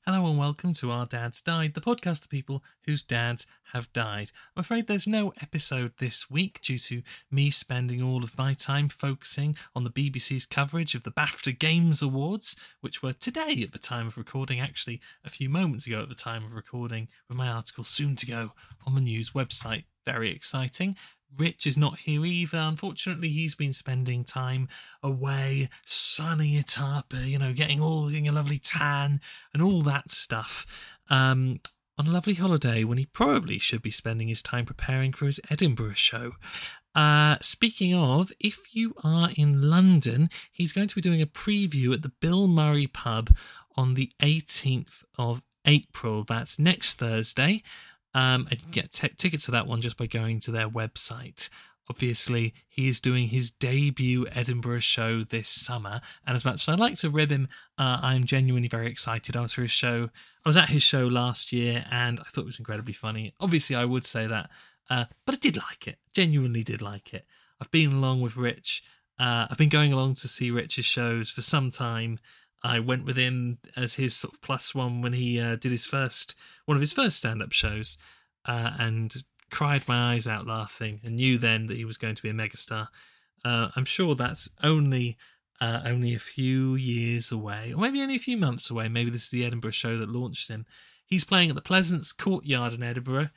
Hello and welcome to Our Dads Died, the podcast of people whose dads have died. I'm afraid there's no episode this week due to me spending all of my time focusing on the BBC's coverage of the BAFTA Games Awards, which were today at the time of recording, actually a few moments ago at the time of recording, with my article soon to go on the news website. Very exciting. Rich is not here either. Unfortunately, he's been spending time away, sunning it up, getting a lovely tan and all that stuff on a lovely holiday when he probably should be spending his time preparing for his Edinburgh show. Speaking of, if you are in London, he's going to be doing a preview at the Bill Murray pub on the 18th of April. That's next Thursday. And you can get tickets for that one just by going to their website. Obviously, he is doing his debut Edinburgh show this summer, and as much as I'd like to rib him, I'm genuinely very excited. I was at his show last year, and I thought it was incredibly funny. Obviously, I would say that, but I did like it. Genuinely did like it. I've been along with Rich. I've been going along to see Rich's shows for some time. I went with him as his sort of plus one when he did one of his first stand-up shows, and cried my eyes out laughing, and knew then that he was going to be a megastar. I'm sure that's only a few years away, or maybe only a few months away. Maybe this is the Edinburgh show that launched him. He's playing at the Pleasance Courtyard in Edinburgh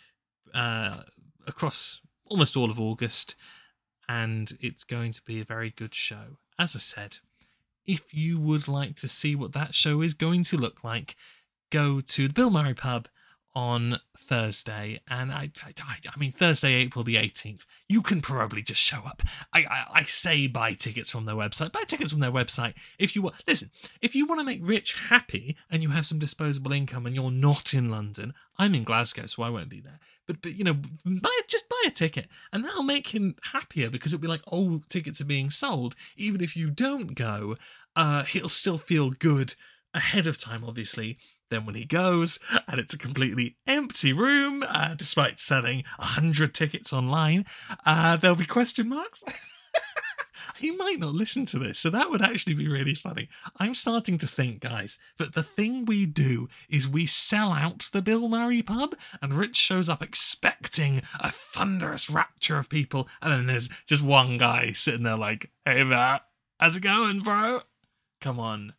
across almost all of August, and it's going to be a very good show. As I said, if you would like to see what that show is going to look like, go to the Bill Murray pub on Thursday, and I mean Thursday, April the 18th. You can probably just show up. I say buy tickets from their website. Buy tickets from their website if you want. Listen, if you want to make Rich happy and you have some disposable income and you're not in London, I'm in Glasgow, so I won't be there. But just buy a ticket, and that'll make him happier because it'll be like, oh, tickets are being sold. Even if you don't go, he'll still feel good ahead of time, obviously. Then when he goes, and it's a completely empty room, despite selling 100 tickets online, there'll be question marks. He might not listen to this, so that would actually be really funny. I'm starting to think, guys, that the thing we do is we sell out the Bill Murray pub, and Rich shows up expecting a thunderous rapture of people, and then there's just one guy sitting there like, hey, Matt, how's it going, bro? Come on.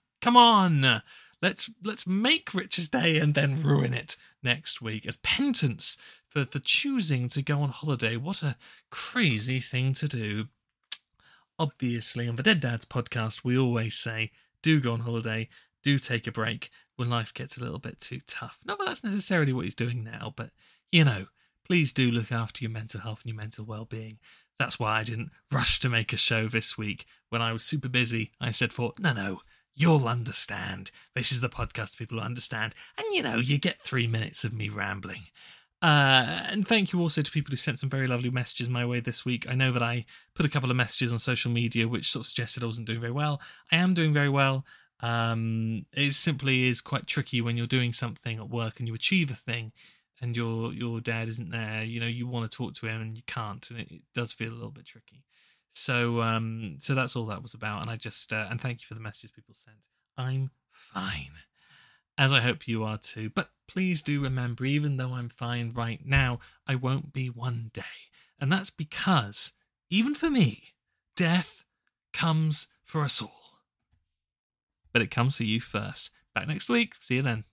Let's make Rich's day and then ruin it next week as penance for choosing to go on holiday. What a crazy thing to do. Obviously, on the Dead Dads podcast, we always say, do go on holiday, do take a break when life gets a little bit too tough. Not that that's necessarily what he's doing now, but, please do look after your mental health and your mental well-being. That's why I didn't rush to make a show this week. When I was super busy, I said, no, you'll understand. This is the podcast people who understand. And, you get 3 minutes of me rambling. And thank you also to people who sent some very lovely messages my way this week. I know that I put a couple of messages on social media which sort of suggested I wasn't doing very well. I am doing very well. It simply is quite tricky when you're doing something at work and you achieve a thing and your dad isn't there. You want to talk to him and you can't, and it does feel a little bit tricky. So that's all that was about. And I just and thank you for the messages people sent. I'm fine, as I hope you are too. But please do remember, even though I'm fine right now, I won't be one day. And that's because, even for me, death comes for us all. But it comes to you first. Back next week. See you then.